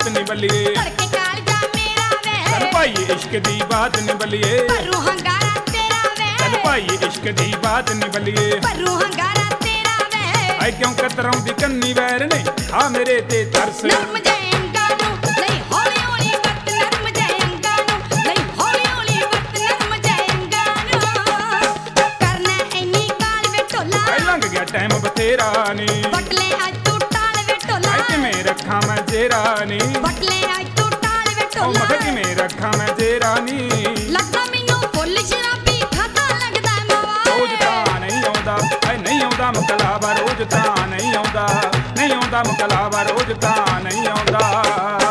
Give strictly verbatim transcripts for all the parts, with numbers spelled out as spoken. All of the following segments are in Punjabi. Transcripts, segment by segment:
ਬਾਤ ਨੀ ਬੱਲੀਏ ਧੜਕੇ ਕਾਲਜਾ ਮੇਰਾ ਵੇ ਚੱਲ ਭਾਈ ਇਸ਼ਕ ਦੀ ਬਾਤ ਨੀ ਬੱਲੀਏ ਭਰੂ ਹੰਗਾਰਾ ਤੇਰਾ ਵੇ ਚੱਲ ਭਾਈ ਇਸ਼ਕ ਦੀ ਬਾਤ ਨੀ ਬੱਲੀਏ ਭਰੂ ਹੰਗਾਰਾ ਤੇਰਾ ਵੇ ਆਏ ਕਿਉਂ ਕਤਰਾਉਂਦੀ ਕੰਨੀ ਵੈਰ ਨਹੀਂ ਖਾ ਮੇਰੇ ਤੇ ਤਰਸ ਨਰਮ ਜੇ ਅੰਗਾਂ ਨੂੰ ਲਈ ਹੌਲੀ ਹੌਲੀ ਵਰਤ ਨਰਮ ਜੇ ਅੰਗਾਂ ਨੂੰ ਲਈ ਹੌਲੀ ਹੌਲੀ ਵਰਤ ਨਰਮ ਜੇ ਅੰਗਾਂ ਨੂੰ ਕਰਨਾ ਇੰਨੀ ਕਾਲ ਵੇ ਢੋਲਾ ਆਏ ਲੰਘ ਗਿਆ ਟਾਈਮ ਬਥੇਰਾ ਨੀ ਬਟਲੇ ਅੱਜ ਤੂੰ ਟਾਲ ਵੇ ਢੋਲਾ ਆਏ ਕਿਵੇਂ ਰੱਖਾਂ ਮੈਂ ਜੇਰਾ ਨੀ ਬਟਲੇ ਅੱਜ ਤੂੰ ਟਾਲ ਵੇ ਉਹ ਮੈਂ ਢੋਲਾ ਕਿਵੇਂ ਰੱਖਾਂ ਮੈਂ ਜੇਰਾ ਨੀ ਲੱਗਦਾ ਮੈਨੂੰ ਫੁੱਲ ਸ਼ਰਾਬੀ ਖਾਦਾ ਲੱਗਦਾ ਰੋਜ਼ ਨਵਾਂ ਤਾਂ ਨਹੀਂ ਆਉਂਦਾ ਐ ਨਹੀਂ ਆਉਂਦਾ ਮਕਲਾਵਾ ਰੋਜ਼ ਤਾਂ ਨਹੀਂ ਆਉਂਦਾ ਨਹੀਂ ਆਉਂਦਾ ਮਕਲਾਵਾ ਰੋਜ਼ ਤਾਂ ਨਹੀਂ ਆਉਂਦਾ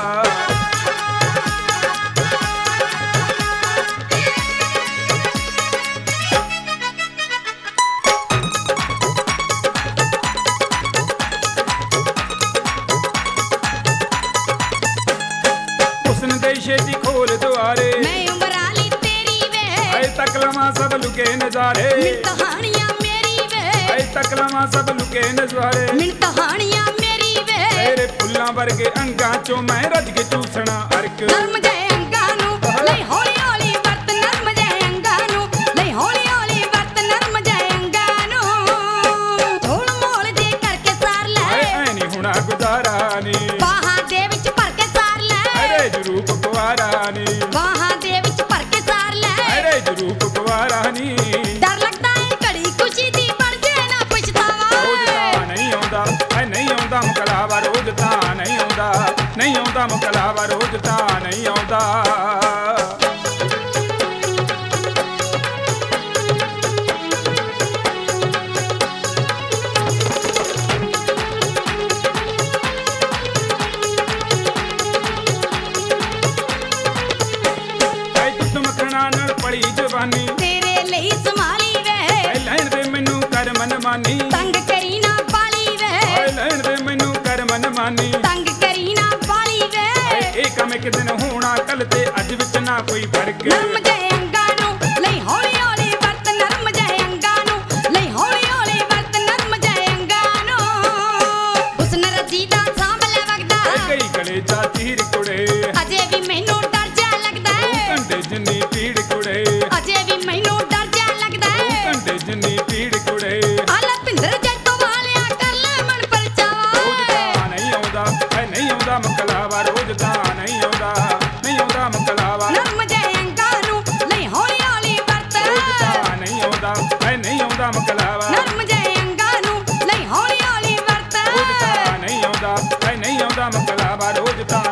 ਹੁਸਨ ਦੇ ਛੇਤੀ ਖੋਲ ਦੁਆਰੇ ਮੈਂ ਉਮਰਾਲੀ ਤੇਰੀ ਵੇ ਐ ਤੱਕ ਲਵਾਂ ਸਭ ਲੁਕੇ ਨਜ਼ਾਰੇ ਮਿੰਟ ਕਹਾਣੀਆਂ ਮੇਰੀ ਵੇ ਐ ਤੱਕ ਲਵਾਂ ਸਭ ਲੁਕੇ ਨਜ਼ਾਰੇ ਮਿੰਟ ਕਹਾਣੀਆਂ ਮੇਰੀ ਵੇ ਤੇਰੇ ਫੁੱਲਾਂ ਵਰਗੇ ਅੰਗਾਂ ਚੋਂ ਮੈਂ ਰੱਜ ਕੇ ਚੂਸਣਾ ਅਰਕ ਨਰਮ ਜੇ ਅੰਗਾਂ ਨੂੰ ਲਈ ਹੌਲੀ ਹੌਲੀ ਵਰਤ ਨਰਮ ਜੇ ਅੰਗਾਂ ਨੂੰ ਲਈ ਹੌਲੀ ਹੌਲੀ ਵਰਤ ਨਰਮ ਜੇ ਅੰਗਾਂ ਨੂੰ ਥੋੜ ਮੋਲ ਜੇ ਕਰਕੇ ਸਾਰ ਐ ਲੈ ਐ ਨਹੀਂ ਹੁਣਾ ਗੁਜ਼ਾਰਾ ਨੀ ਬਾਹਾਂ ਦੇ ਵਿੱਚ ਭਰ ਕੇ ਸਾਰ ਲੈ ਅਰੇ ਜਰੂਪ ਕੁਵਾਰਾ ਨੀ ਬਾਹਾਂ ਦੇ ਵਿੱਚ ਭਰ ਕੇ ਸਾਰ ਲੈ ਅਰੇ ਜਰੂਪ ਕੁਵਾਰਾ ਨੀ ਡਰ ਲੱਗਦਾ ਏ ਘੜੀ ਖੁਸ਼ੀ ਦੀ ਬਣ ਜੇ ਨਾ ਰੋਜ਼ ਪਛਤਾਵਾ ਤਾਂ ਨਹੀਂ ਆਉਂਦਾ ਐ ਨਹੀਂ ਆਉਂਦਾ ਮੁਕਲਾਵਾ ਰੋਜ਼ ਤਾਂ ਨਹੀਂ ਆਉਂਦਾ ਨਹੀਂ ਆਉਂਦਾ ਮੁਕਲਾਵਾ ਰੋਜ਼ ਤਾਂ ਨਹੀਂ ਆਉਂਦਾ ਐ ਜਿੱਤ ਮੱਖਣਾ ਨਾਲ ਪਲੀ ਜਵਾਨੀ ਤੇਰੇ ਲਈ ਸੰਭਾਲੀ ਵੇ ਐ ਲੈਣ ਦੇ ਮੈਨੂੰ ਕਰ ਮਨਮਾਨੀ ਤੰਗ ਕਰੀ ਨਾ ਪਾਲੀ ਵੇ ਐ ਲੈਣ ਦੇ ਮੈਨੂੰ ਕਰ ਮਨਮਾਨੀ ਤੰਗ ਕਰੀ ਨਾ ਪਾਲੀ ਵੇ ਇਹ ਕੰਮ ਇੱਕ ਦਿਨ ਹੋਣਾ ਕੱਲ ਤੇ ਅੱਜ ਵਿੱਚ ਨਾ ਕੋਈ ਫਰਕ ਨਰਮ ਜੇ ਅੰਗਾਂ ਨੂੰ ਲਈ ਹੌਲੀ ਹੌਲੀ ਵਰਤ ਨਰਮ ਜੇ ਅੰਗਾਂ ਨੂੰ ਲਈ ਹੌਲੀ ਹੌਲੀ ਵਰਤ ਨਰਮ ਜੇ ਅੰਗਾਂ ਨੂੰ ਹੁਸਨ ਰਜੀ ਦਾ ਸਾਂਭਲੇ ਵਗਦਾ ਐ ਕਈ ਗਲੇ ਚਾ ਚੀਰ ਕੁੜੇ ਅਜੇ ਵੀ ਮੈਨੂੰ ਡਰ ਜਾ ਲੱਗਦਾ ਹੈ ਕੰਡੇ ਜਿੰਨੀ ਪੀੜ ਕੁੜੇ ਅਜੇ ਵੀ ਮੈਨੂੰ ਡਰ ਜਾ ਲੱਗਦਾ ਹੈ ਕੰਡੇ ਜਿੰਨੀ ਪੀੜ ਕੁੜੇ ਆਲਾ ਪਿੰਦਰ ਜੱਟੋ ਵਾਲਿਆ ਕਰ ਲੈ ਮਨ ਰੋਜ਼ ਪਰਚਾਵਾ ਤਾਂ ਨਹੀਂ ਆਉਂਦਾ ਐ ਨਹੀਂ ਆਉਂਦਾ ਮਕਲਾਵਾ ਰੋਜ਼ ਤਾਂ ਨਹੀਂ ਆਉਂਦਾ ਨਹੀਂ ਆਉਂਦਾ ਮਕਲਾਵਾ ਨਰਮ ਜੇ ਅੰਗਾਂ ਨੂੰ ਲਈ ਹੌਲੀ ਹੌਲੀ ਵਰਤ ਰੋਜ਼ ਤਾਂ ਨਹੀਂ ਆਉਂਦਾ ਐ ਨਹੀਂ ਆਉਂਦਾ ਮਕਲਾਵਾ ਨਰਮ ਜੇ ਅੰਗਾਂ ਨੂੰ ਲਈ ਹੌਲੀ ਹੌਲੀ ਵਰਤ ਰੋਜ਼ ਤਾਂ ਨਹੀਂ ਆਉਂਦਾ ਐ ਨਹੀਂ ਆਉਂਦਾ ਮਕਲਾਵਾ ਰੋਜ਼ ਤਾਂ